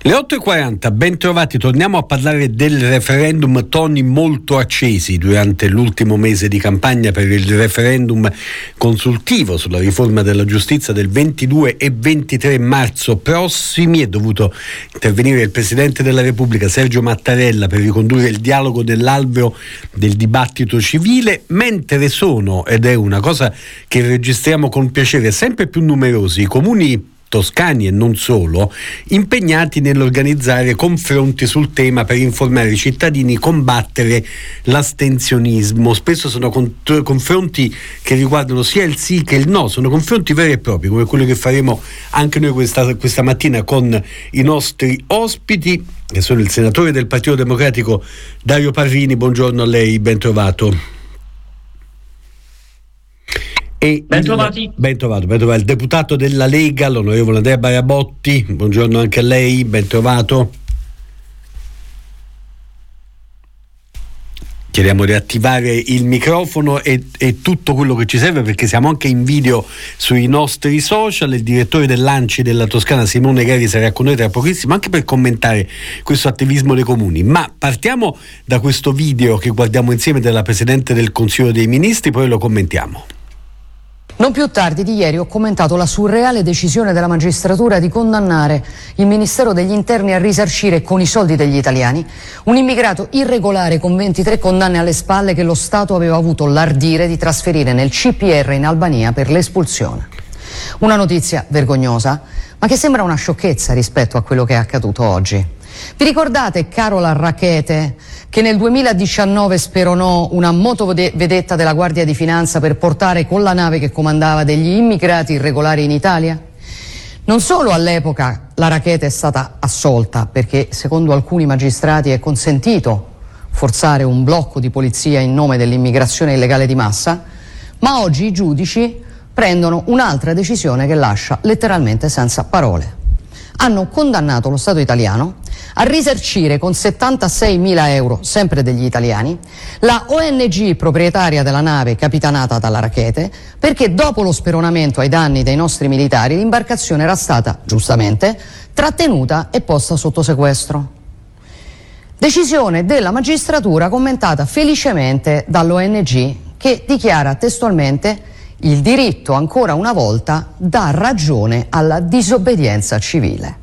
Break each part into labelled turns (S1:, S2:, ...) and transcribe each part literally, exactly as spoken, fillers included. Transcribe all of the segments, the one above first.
S1: Le otto e quaranta, ben trovati, torniamo a parlare del referendum, toni molto accesi durante l'ultimo mese di campagna per il referendum consultivo sulla riforma della giustizia del ventidue e ventitré marzo prossimi. È dovuto intervenire il Presidente della Repubblica Sergio Mattarella per ricondurre il dialogo nell'alveo del dibattito civile, mentre sono, ed è una cosa che registriamo con piacere, sempre più numerosi i comuni toscani e non solo, impegnati nell'organizzare confronti sul tema per informare i cittadini, combattere l'astensionismo. Spesso sono cont- confronti che riguardano sia il sì che il no, sono confronti veri e propri, come quello che faremo anche noi questa, questa mattina con i nostri ospiti, che sono il senatore del Partito Democratico Dario Parrini. Buongiorno a lei, ben trovato. E
S2: ben trovati.
S1: Il, ben trovato, ben trovato il deputato della Lega, l'onorevole Andrea Barabotti. Buongiorno anche a lei, ben trovato. Chiediamo di attivare il microfono e, e tutto quello che ci serve, perché siamo anche in video sui nostri social. Il direttore dell'A N C I della Toscana, Simone Gheri, sarà con noi tra pochissimo anche per commentare questo attivismo dei comuni. Ma partiamo da questo video che guardiamo insieme della Presidente del Consiglio dei Ministri, poi lo commentiamo.
S3: Non più tardi di ieri ho commentato la surreale decisione della magistratura di condannare il Ministero degli Interni a risarcire con i soldi degli italiani un immigrato irregolare con ventitré condanne alle spalle che lo Stato aveva avuto l'ardire di trasferire nel C P R in Albania per l'espulsione. Una notizia vergognosa, ma che sembra una sciocchezza rispetto a quello che è accaduto oggi. Vi ricordate Carola Rackete, che nel duemiladiciannove speronò una motovedetta della Guardia di Finanza per portare con la nave che comandava degli immigrati irregolari in Italia? Non solo all'epoca la Rackete è stata assolta, perché secondo alcuni magistrati è consentito forzare un blocco di polizia in nome dell'immigrazione illegale di massa, ma oggi i giudici prendono un'altra decisione che lascia letteralmente senza parole. Hanno condannato lo Stato italiano a risarcire con settantaseimila euro, sempre degli italiani, la O N G proprietaria della nave capitanata dalla Rackete, perché dopo lo speronamento ai danni dei nostri militari l'imbarcazione era stata, giustamente, trattenuta e posta sotto sequestro. Decisione della magistratura commentata felicemente dall'O N G, che dichiara testualmente: il diritto ancora una volta dà ragione alla disobbedienza civile.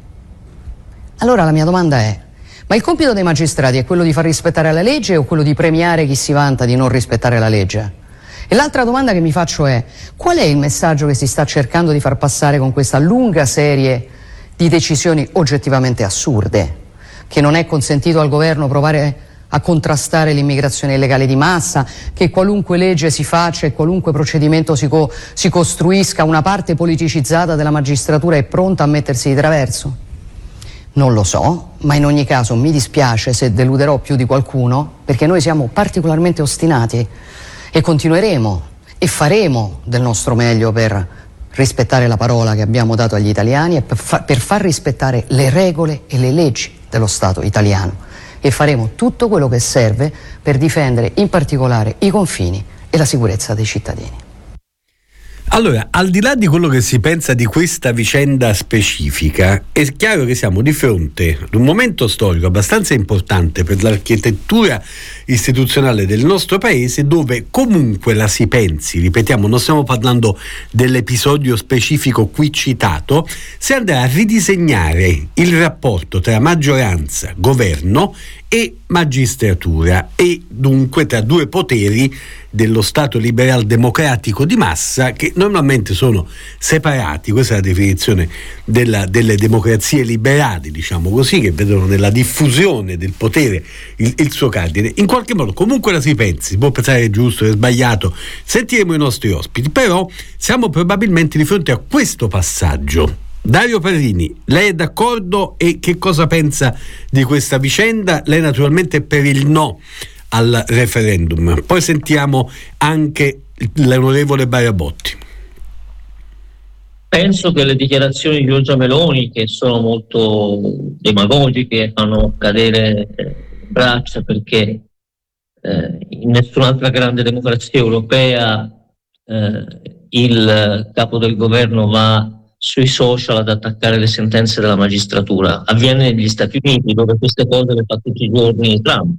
S3: Allora la mia domanda è: ma il compito dei magistrati è quello di far rispettare la legge o quello di premiare chi si vanta di non rispettare la legge? E l'altra domanda che mi faccio è: qual è il messaggio che si sta cercando di far passare con questa lunga serie di decisioni oggettivamente assurde? Che non è consentito al governo provare a contrastare l'immigrazione illegale di massa, che qualunque legge si faccia e qualunque procedimento si, co- si costruisca, una parte politicizzata della magistratura è pronta a mettersi di traverso? Non lo so, ma in ogni caso mi dispiace se deluderò più di qualcuno, perché noi siamo particolarmente ostinati e continueremo e faremo del nostro meglio per rispettare la parola che abbiamo dato agli italiani e per, fa- per far rispettare le regole e le leggi dello Stato italiano. E faremo tutto quello che serve per difendere in particolare i confini e la sicurezza dei cittadini.
S1: Allora, al di là di quello che si pensa di questa vicenda specifica, è chiaro che siamo di fronte ad un momento storico abbastanza importante per l'architettura istituzionale del nostro paese, dove comunque la si pensi, ripetiamo, non stiamo parlando dell'episodio specifico qui citato, si andrà a ridisegnare il rapporto tra maggioranza, governo e magistratura, e dunque tra due poteri dello Stato liberal democratico di massa, che normalmente sono separati. Questa è la definizione della, delle democrazie liberali, diciamo così, che vedono nella diffusione del potere il, il suo cardine. In qualche modo comunque la si pensi, si può pensare che è giusto, che è sbagliato, sentiremo i nostri ospiti, però siamo probabilmente di fronte a questo passaggio. Dario Parrini, lei è d'accordo e che cosa pensa di questa vicenda? Lei naturalmente è per il no al referendum. Poi sentiamo anche l'onorevole Barabotti.
S2: Penso che le dichiarazioni di Giorgia Meloni, che sono molto demagogiche, fanno cadere braccia, perché eh, in nessun'altra grande democrazia europea eh, il capo del governo va sui social ad attaccare le sentenze della magistratura. Avviene negli Stati Uniti, dove queste cose le fa tutti i giorni Trump.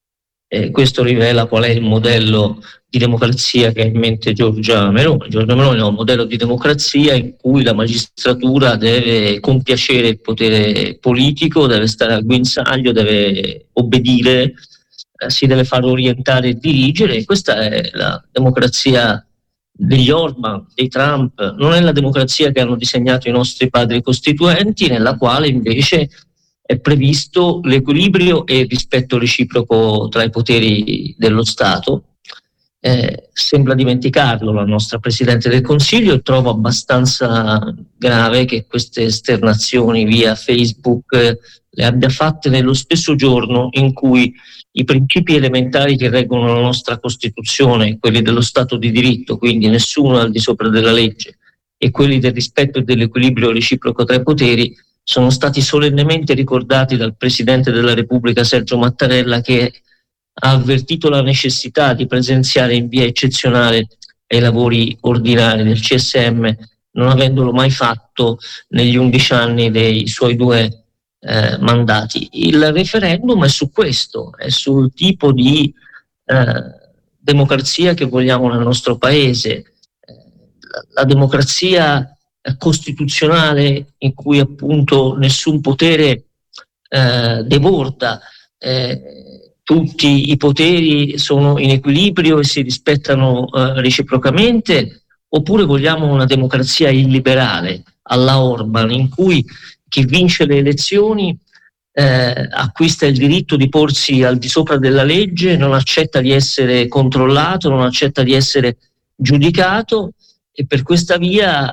S2: Eh, questo rivela qual è il modello di democrazia che ha in mente Giorgia Meloni. Giorgia Meloni ha un modello di democrazia in cui la magistratura deve compiacere il potere politico, deve stare al guinzaglio, deve obbedire, eh, si deve far orientare e dirigere. Questa è la democrazia degli Orban, dei Trump, non è la democrazia che hanno disegnato i nostri padri costituenti, nella quale invece è previsto l'equilibrio e il rispetto reciproco tra i poteri dello Stato. Eh, sembra dimenticarlo la nostra Presidente del Consiglio, e trovo abbastanza grave che queste esternazioni via Facebook eh, le abbia fatte nello stesso giorno in cui i principi elementari che reggono la nostra Costituzione, quelli dello Stato di diritto, quindi nessuno al di sopra della legge, e quelli del rispetto e dell'equilibrio reciproco tra i poteri, sono stati solennemente ricordati dal Presidente della Repubblica Sergio Mattarella, che ha avvertito la necessità di presenziare in via eccezionale ai lavori ordinari del C S M, non avendolo mai fatto negli undici anni dei suoi due Eh, mandati. Il referendum è su questo, è sul tipo di eh, democrazia che vogliamo nel nostro paese, eh, la, la democrazia eh, costituzionale in cui appunto nessun potere eh, deborda, eh, tutti i poteri sono in equilibrio e si rispettano eh, reciprocamente, oppure vogliamo una democrazia illiberale alla Orban, in cui chi vince le elezioni eh, acquista il diritto di porsi al di sopra della legge, non accetta di essere controllato, non accetta di essere giudicato, e per questa via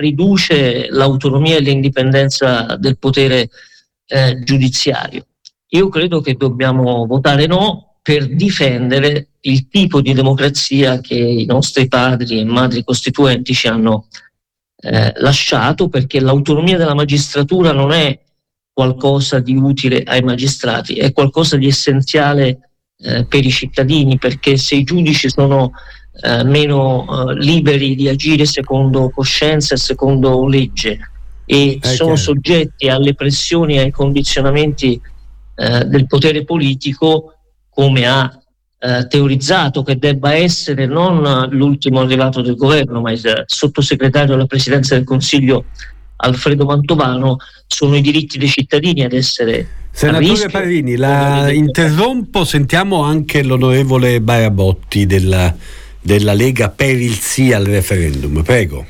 S2: riduce l'autonomia e l'indipendenza del potere eh, giudiziario. Io credo che dobbiamo votare no per difendere il tipo di democrazia che i nostri padri e madri costituenti ci hanno Eh, lasciato, perché l'autonomia della magistratura non è qualcosa di utile ai magistrati, è qualcosa di essenziale eh, per i cittadini, perché se i giudici sono eh, meno eh, liberi di agire secondo coscienza e secondo legge e
S1: è
S2: sono
S1: chiaro.
S2: soggetti alle pressioni e ai condizionamenti eh, del potere politico, come ha Eh, teorizzato che debba essere non l'ultimo arrivato del governo, ma il sottosegretario alla Presidenza del Consiglio Alfredo Mantovano, sono i diritti dei cittadini ad essere
S1: Senatore
S2: a rischio.
S1: Parrini, la interrompo, sentiamo anche l'onorevole Barabotti della, della Lega per il sì al referendum, prego.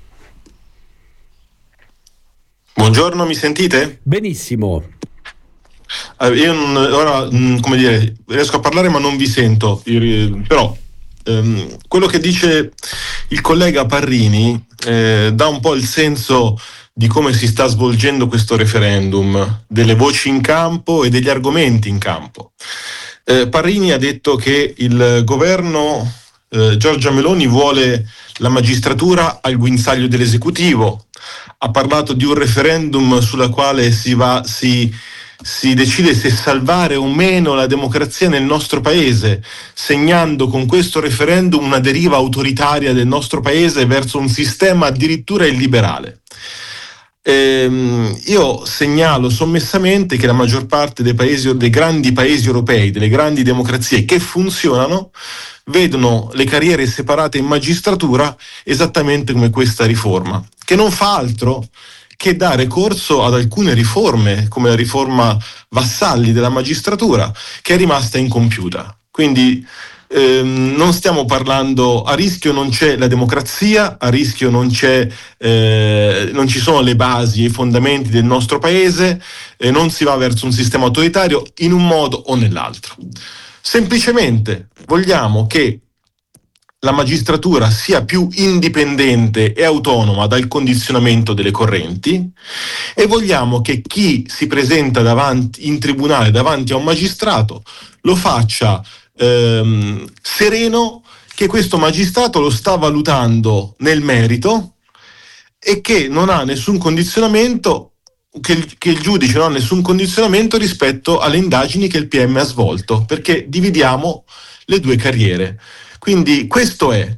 S4: Buongiorno, mi sentite?
S1: Benissimo.
S4: Io non, ora, come dire, riesco a parlare ma non vi sento, io, però ehm, quello che dice il collega Parrini eh, dà un po' il senso di come si sta svolgendo questo referendum, delle voci in campo e degli argomenti in campo. Eh, Parrini ha detto che il governo eh, Giorgia Meloni vuole la magistratura al guinzaglio dell'esecutivo, ha parlato di un referendum sulla quale si va si si decide se salvare o meno la democrazia nel nostro paese, segnando con questo referendum una deriva autoritaria del nostro paese verso un sistema addirittura illiberale. Ehm, io segnalo sommessamente che la maggior parte dei paesi, dei grandi paesi europei, delle grandi democrazie che funzionano, vedono le carriere separate in magistratura esattamente come questa riforma, che non fa altro che dare corso ad alcune riforme, come la riforma Vassalli della magistratura, che è rimasta incompiuta. Quindi ehm, non stiamo parlando, a rischio non c'è la democrazia, a rischio non c'è, eh, non ci sono le basi e i fondamenti del nostro paese, e non si va verso un sistema autoritario in un modo o nell'altro. Semplicemente vogliamo che la magistratura sia più indipendente e autonoma dal condizionamento delle correnti, e vogliamo che chi si presenta davanti, in tribunale davanti a un magistrato lo faccia ehm, sereno, che questo magistrato lo sta valutando nel merito e che non ha nessun condizionamento, che il, che il giudice non ha nessun condizionamento rispetto alle indagini che il P M ha svolto, perché dividiamo le due carriere. Quindi questo è.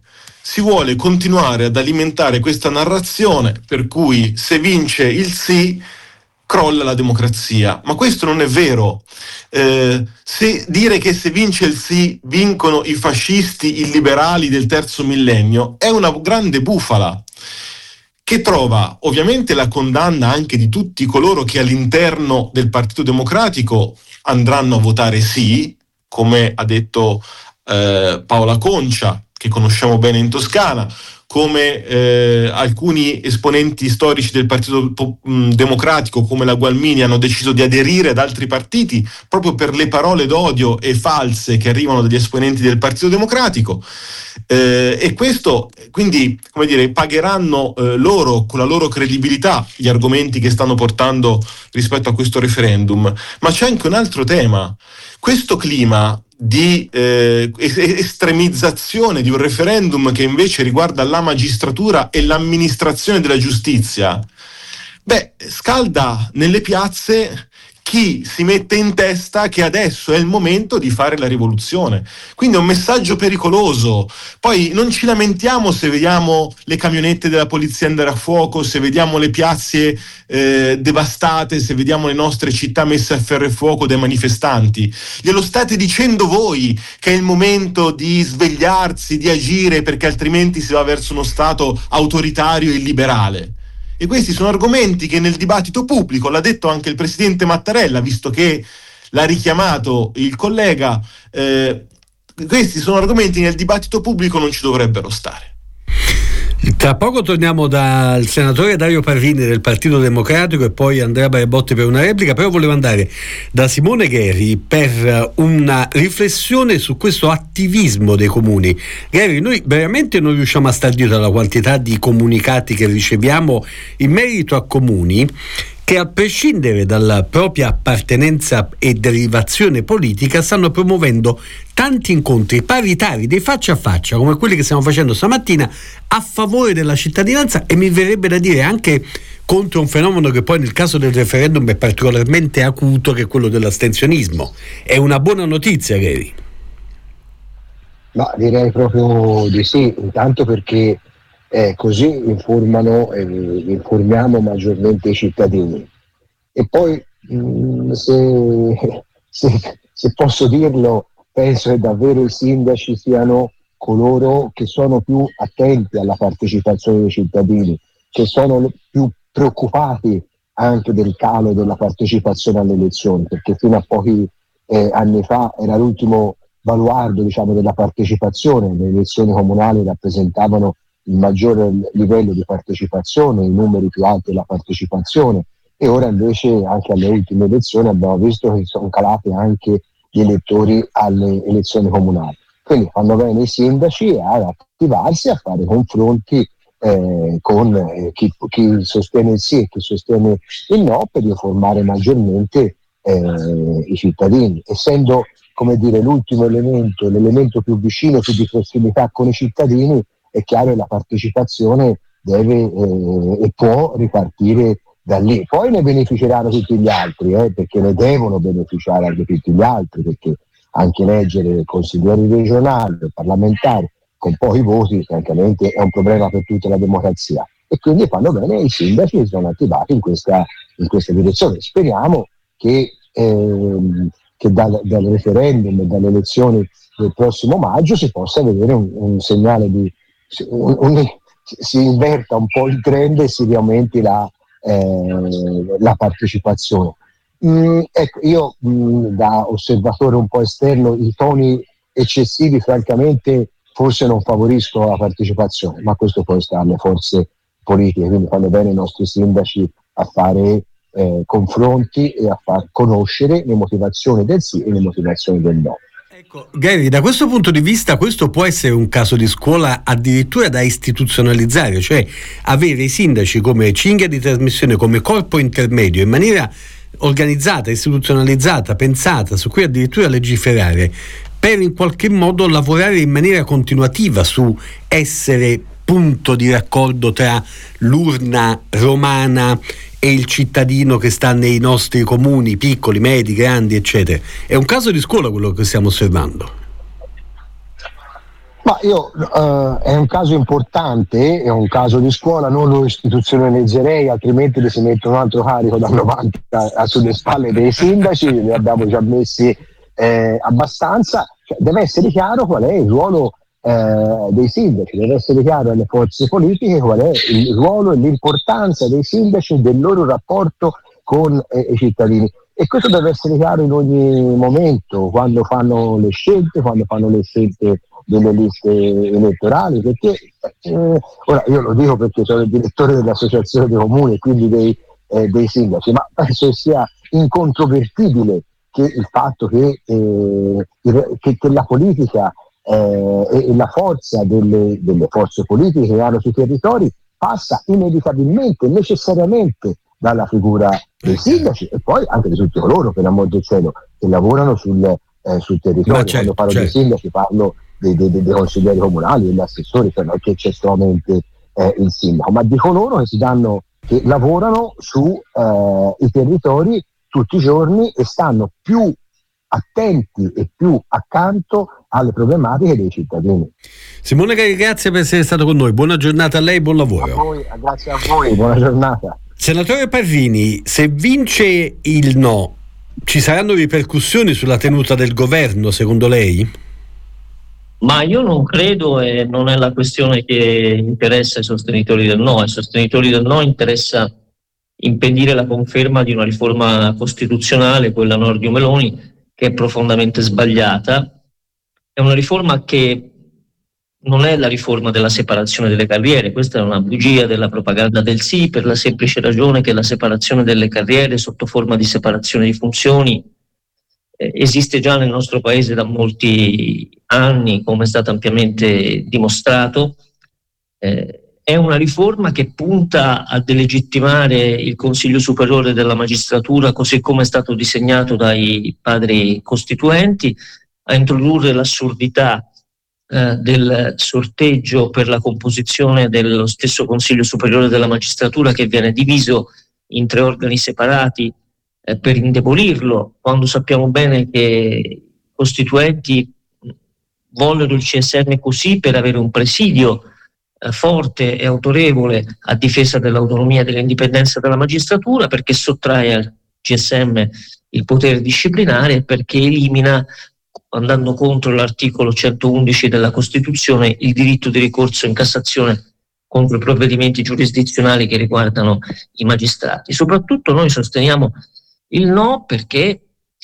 S4: si vuole continuare ad alimentare questa narrazione per cui se vince il sì crolla la democrazia, ma questo non è vero. Eh, se dire che se vince il sì vincono i fascisti, i liberali del terzo millennio è una grande bufala, che trova ovviamente la condanna anche di tutti coloro che all'interno del Partito Democratico andranno a votare sì, come ha detto eh, Paola Concia, che conosciamo bene in Toscana, come eh, alcuni esponenti storici del Partito Democratico come la Gualmini hanno deciso di aderire ad altri partiti proprio per le parole d'odio e false che arrivano dagli esponenti del Partito Democratico, eh, e questo quindi, come dire, pagheranno eh, loro con la loro credibilità gli argomenti che stanno portando rispetto a questo referendum. Ma c'è anche un altro tema: questo clima di eh, estremizzazione di un referendum che invece riguarda la magistratura e l'amministrazione della giustizia, beh, scalda nelle piazze chi si mette in testa che adesso è il momento di fare la rivoluzione. Quindi è un messaggio pericoloso. Poi non ci lamentiamo se vediamo le camionette della polizia andare a fuoco, se vediamo le piazze eh, devastate, se vediamo le nostre città messe a ferro e fuoco dai manifestanti. Glielo state dicendo voi che è il momento di svegliarsi, di agire, perché altrimenti si va verso uno Stato autoritario e illiberale. E questi sono argomenti che nel dibattito pubblico, l'ha detto anche il presidente Mattarella, visto che l'ha richiamato il collega, eh, questi sono argomenti che nel dibattito pubblico non ci dovrebbero stare.
S1: Tra poco torniamo dal senatore Dario Parrini del Partito Democratico e poi Andrea Barebotti per una replica, però volevo andare da Simone Gheri per una riflessione su questo attivismo dei comuni. Gheri, noi veramente non riusciamo a star dietro alla quantità di comunicati che riceviamo in merito a comuni che, a prescindere dalla propria appartenenza e derivazione politica, stanno promuovendo tanti incontri paritari, dei faccia a faccia, come quelli che stiamo facendo stamattina, a favore della cittadinanza, e mi verrebbe da dire anche contro un fenomeno che poi nel caso del referendum è particolarmente acuto, che è quello dell'astensionismo. È una buona notizia, Gheri?
S5: Ma direi proprio di sì, intanto perché Eh, così informano e eh, informiamo maggiormente i cittadini. E poi mh, se, se, se posso dirlo, penso che davvero i sindaci siano coloro che sono più attenti alla partecipazione dei cittadini, che sono più preoccupati anche del calo della partecipazione alle elezioni, perché fino a pochi eh, anni fa era l'ultimo baluardo, diciamo, della partecipazione. Le elezioni comunali rappresentavano il maggiore livello di partecipazione, i numeri più alti della partecipazione, e ora invece anche alle ultime elezioni abbiamo visto che sono calati anche gli elettori alle elezioni comunali. Quindi fanno bene i sindaci ad attivarsi, a fare confronti eh, con eh, chi, chi sostiene il sì e chi sostiene il no, per informare maggiormente eh, i cittadini, essendo, come dire, l'ultimo elemento, l'elemento più vicino, più di prossimità con i cittadini. È chiaro che la partecipazione deve eh, e può ripartire da lì. Poi ne beneficeranno tutti gli altri, eh, perché ne devono beneficiare anche tutti gli altri, perché anche eleggere consiglieri regionali, parlamentari, con pochi voti, francamente è un problema per tutta la democrazia. E quindi fanno bene i sindaci che sono attivati in questa, in questa direzione. Speriamo che, eh, che dal, dal referendum e dalle elezioni del prossimo maggio si possa vedere un, un segnale di Un, un, si inverta un po' il trend e si riaumenti la, eh, la partecipazione. Mm, ecco, io mh, da osservatore un po' esterno i toni eccessivi francamente forse non favoriscono la partecipazione, ma questo poi sta alle forze politiche, quindi fanno bene i nostri sindaci a fare eh, confronti e a far conoscere le motivazioni del sì e le motivazioni del no.
S1: Ecco, Gary, da questo punto di vista questo può essere un caso di scuola addirittura da istituzionalizzare, cioè avere i sindaci come cinghia di trasmissione, come corpo intermedio, in maniera organizzata, istituzionalizzata, pensata, su cui addirittura legiferare, per in qualche modo lavorare in maniera continuativa su essere punto di raccordo tra l'urna romana e il cittadino che sta nei nostri comuni, piccoli, medi, grandi, eccetera. È un caso di scuola quello che stiamo osservando.
S5: Ma io uh, è un caso importante, è un caso di scuola, non lo istituzionalizzerei, altrimenti si mette un altro carico da novanta sulle spalle dei sindaci, li abbiamo già messi eh, abbastanza. Cioè, deve essere chiaro qual è il ruolo eh, dei sindaci, deve essere chiaro alle forze politiche qual è il ruolo e l'importanza dei sindaci e del loro rapporto con eh, i cittadini. E questo deve essere chiaro in ogni momento, quando fanno le scelte, quando fanno le scelte delle liste elettorali, perché eh, ora io lo dico perché sono il direttore dell'associazione dei comuni e quindi dei, eh, dei sindaci, ma penso sia incontrovertibile che il fatto che, eh, che, che la politica eh, e la forza delle, delle forze politiche che hanno sui territori passa inevitabilmente, necessariamente dalla figura dei sindaci e poi anche di tutti coloro, per l'amor del cielo, che lavorano sul, eh, sul territorio.
S1: Certo,
S5: quando parlo
S1: certo.
S5: dei sindaci parlo dei, dei, dei consiglieri comunali, degli assessori, cioè non è che c'è solamente eh, il sindaco, ma di coloro che si danno, che lavorano su eh, i territori tutti i giorni e stanno più attenti e più accanto alle problematiche dei cittadini.
S1: Simone Cagli, grazie per essere stato con noi, buona giornata a lei, buon lavoro.
S5: A voi, grazie a voi, buona giornata.
S1: Senatore Parrini, se vince il no, ci saranno ripercussioni sulla tenuta del governo, secondo lei?
S2: Ma io non credo, e non è la questione che interessa ai sostenitori del no. Ai sostenitori del no interessa impedire la conferma di una riforma costituzionale, quella Nordio-Meloni, che è profondamente sbagliata. È una riforma che non è la riforma della separazione delle carriere, questa è una bugia della propaganda del sì, per la semplice ragione che la separazione delle carriere sotto forma di separazione di funzioni eh, esiste già nel nostro paese da molti anni, come è stato ampiamente dimostrato. Eh, è una riforma che punta a delegittimare il Consiglio Superiore della Magistratura, così come è stato disegnato dai padri costituenti, a introdurre l'assurdità eh, del sorteggio per la composizione dello stesso Consiglio Superiore della Magistratura, che viene diviso in tre organi separati eh, per indebolirlo, quando sappiamo bene che i costituenti vollero il C S M così per avere un presidio eh, forte e autorevole a difesa dell'autonomia e dell'indipendenza della magistratura, perché sottrae al C S M il potere disciplinare e perché elimina, andando contro l'articolo centoundici della Costituzione, il diritto di ricorso in Cassazione contro i provvedimenti giurisdizionali che riguardano i magistrati. Soprattutto noi sosteniamo il no perché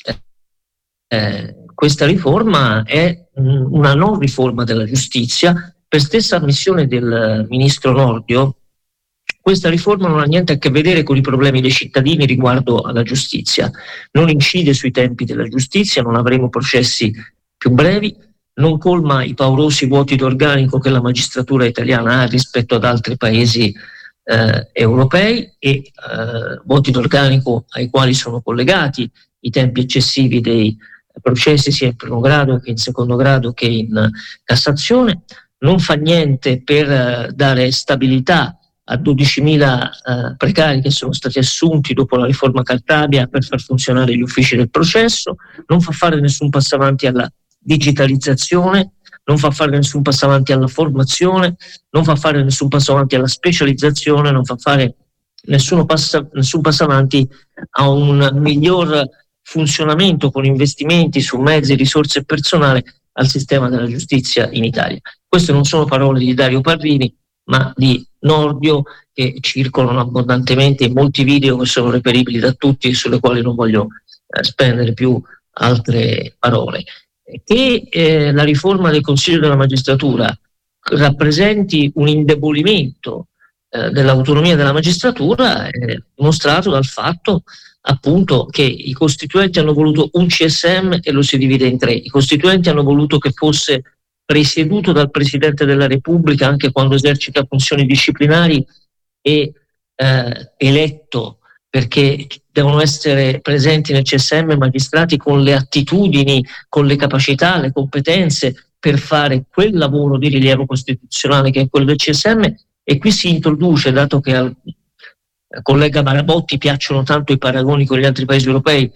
S2: eh, questa riforma è una non riforma della giustizia. Per stessa ammissione del ministro Nordio, questa riforma non ha niente a che vedere con i problemi dei cittadini riguardo alla giustizia, non incide sui tempi della giustizia, non avremo processi più brevi, non colma i paurosi vuoti d'organico che la magistratura italiana ha rispetto ad altri paesi eh, europei e eh, vuoti d'organico ai quali sono collegati i tempi eccessivi dei processi sia in primo grado che in secondo grado che in Cassazione. Non fa niente per eh, dare stabilità a dodicimila eh, precari che sono stati assunti dopo la riforma Cartabia per far funzionare gli uffici del processo, non fa fare nessun passo avanti alla digitalizzazione, non fa fare nessun passo avanti alla formazione, non fa fare nessun passo avanti alla specializzazione, non fa fare nessuno passo, nessun passo avanti a un miglior funzionamento con investimenti su mezzi, risorse e personale al sistema della giustizia in Italia. Queste non sono parole di Dario Parrini, ma di Nordio, che circolano abbondantemente in molti video che sono reperibili da tutti e sulle quali non voglio eh, spendere più altre parole. Che eh, la riforma del Consiglio della Magistratura rappresenti un indebolimento eh, dell'autonomia della magistratura è dimostrato dal fatto appunto che i costituenti hanno voluto un C S M e lo si divide in tre. I costituenti hanno voluto che fosse presieduto dal Presidente della Repubblica anche quando esercita funzioni disciplinari e eh, eletto, perché devono essere presenti nel C S M magistrati con le attitudini, con le capacità, le competenze per fare quel lavoro di rilievo costituzionale che è quello del C S M. E qui si introduce, dato che al collega Marabotti piacciono tanto i paragoni con gli altri paesi europei,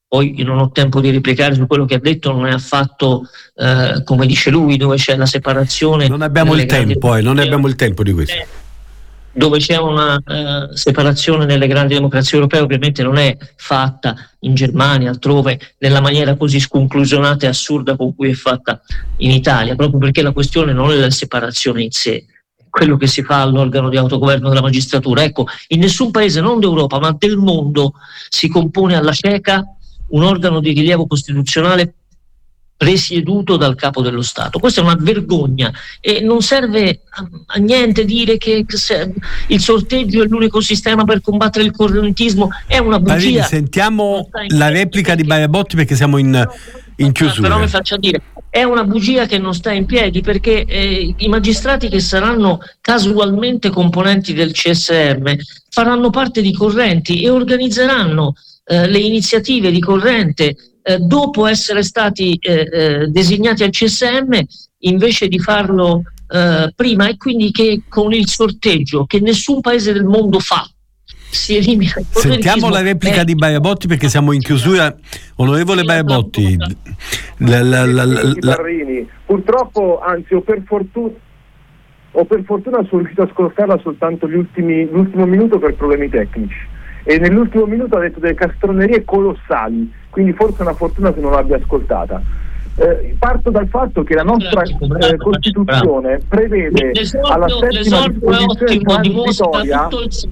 S2: poi io non ho tempo di replicare su quello che ha detto, non è affatto eh, come dice lui, dove c'è la separazione.
S1: Non abbiamo il tempo, eh, non abbiamo il tempo di questo.
S2: Dove c'è una uh, separazione nelle grandi democrazie europee, ovviamente non è fatta in Germania, altrove, nella maniera così sconclusionata e assurda con cui è fatta in Italia, proprio perché la questione non è la separazione in sé, quello che si fa all'organo di autogoverno della magistratura. Ecco, in nessun paese, non d'Europa, ma del mondo, si compone alla cieca un organo di rilievo costituzionale presieduto dal capo dello Stato. Questa è una vergogna e non serve a, a niente dire che se, il sorteggio è l'unico sistema per combattere il correntismo, è una bugia.
S1: Marini, sentiamo la replica di Barabotti perché siamo in, in chiusura.
S2: Però mi faccia dire, è una bugia che non sta in piedi, perché eh, i magistrati che saranno casualmente componenti del C S M faranno parte di correnti e organizzeranno eh, le iniziative di corrente Eh, dopo essere stati eh, eh, designati al C S M, invece di farlo eh, prima, e quindi che con il sorteggio che nessun paese del mondo fa si elimina il correntismo.
S1: Sentiamo la replica eh. di Barabotti perché siamo in chiusura. Onorevole Barabotti,
S6: la, la, la, la, la... purtroppo, anzi o per fortuna o per fortuna sono riuscito a ascoltarla soltanto gli ultimi, l'ultimo minuto per problemi tecnici, e nell'ultimo minuto ha detto delle castronerie colossali, quindi forse è una fortuna che non l'abbia ascoltata. Eh, parto dal fatto che la nostra eh, Costituzione prevede alla settima disposizione transitoria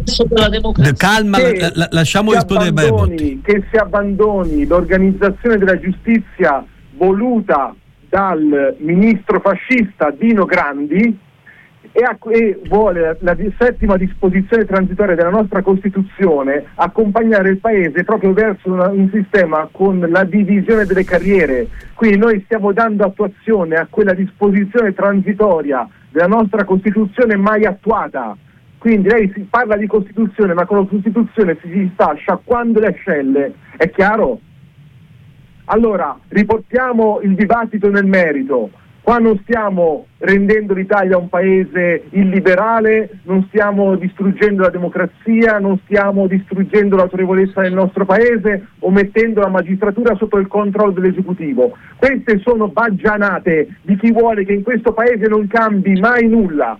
S1: calma, la, la, lasciamo rispondere Barabotti.
S6: Che si abbandoni l'organizzazione della giustizia voluta dal ministro fascista Dino Grandi, E, a, e vuole la, la settima disposizione transitoria della nostra Costituzione accompagnare il Paese proprio verso una, un sistema con la divisione delle carriere. Quindi noi stiamo dando attuazione a quella disposizione transitoria della nostra Costituzione mai attuata. Quindi lei si parla di Costituzione, ma con la Costituzione si, si sta sciacquando le ascelle, è chiaro? Allora, riportiamo il dibattito nel merito. Qua non stiamo rendendo l'Italia un paese illiberale, non stiamo distruggendo la democrazia, non stiamo distruggendo l'autorevolezza del nostro paese o mettendo la magistratura sotto il controllo dell'esecutivo. Queste sono baggianate di chi vuole che in questo paese non cambi mai nulla.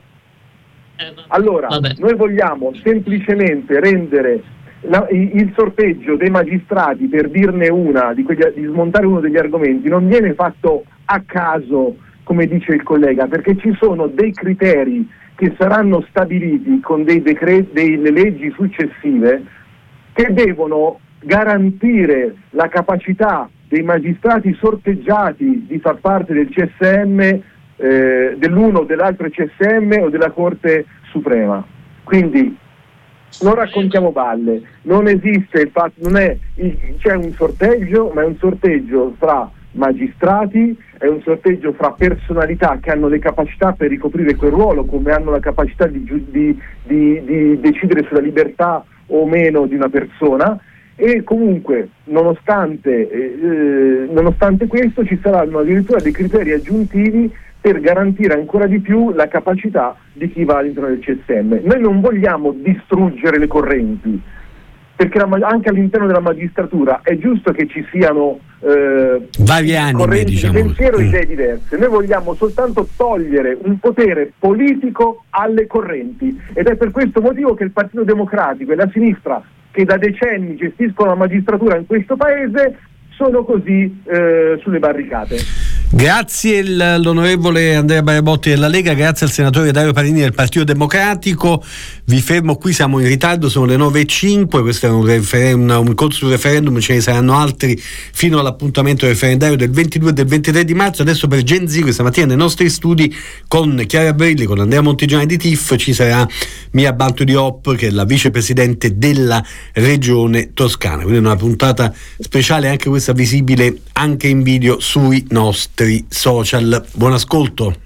S6: Allora, noi vogliamo semplicemente rendere la, il sorteggio dei magistrati, per dirne una, di, quegli, di smontare uno degli argomenti, non viene fatto a caso, come dice il collega, perché ci sono dei criteri che saranno stabiliti con dei decreti, delle leggi successive, che devono garantire la capacità dei magistrati sorteggiati di far parte del C S M, eh, dell'uno o dell'altro C S M o della Corte Suprema. Quindi non raccontiamo balle, non esiste il fatto, non è c'è un sorteggio, ma è un sorteggio fra magistrati, è un sorteggio fra personalità che hanno le capacità per ricoprire quel ruolo, come hanno la capacità di, di, di, di decidere sulla libertà o meno di una persona, e comunque nonostante, eh, nonostante questo ci saranno addirittura dei criteri aggiuntivi per garantire ancora di più la capacità di chi va all'interno del C S M. Noi non vogliamo distruggere le correnti, perché la, anche all'interno della magistratura è giusto che ci siano eh,
S1: varie anime,
S6: correnti
S1: diciamo.
S6: di pensiero e
S1: mm.
S6: idee diverse. Noi vogliamo soltanto togliere un potere politico alle correnti, ed è per questo motivo che il Partito Democratico e la sinistra, che da decenni gestiscono la magistratura in questo paese, sono così eh, sulle barricate.
S1: Grazie l'onorevole Andrea Barabotti della Lega, grazie al senatore Dario Parini del Partito Democratico. Vi fermo qui, siamo in ritardo, sono le nove e cinque, questo è un, referen- un corso sul referendum, ce ne saranno altri fino all'appuntamento referendario del ventidue e del ventitré di marzo. Adesso per Gen Z questa mattina nei nostri studi con Chiara Brilli, con Andrea Montigiani di T I F, ci sarà Mia Bantu di Hop, che è la vicepresidente della regione Toscana, quindi una puntata speciale, anche questa visibile anche in video sui nostri social. Buon ascolto.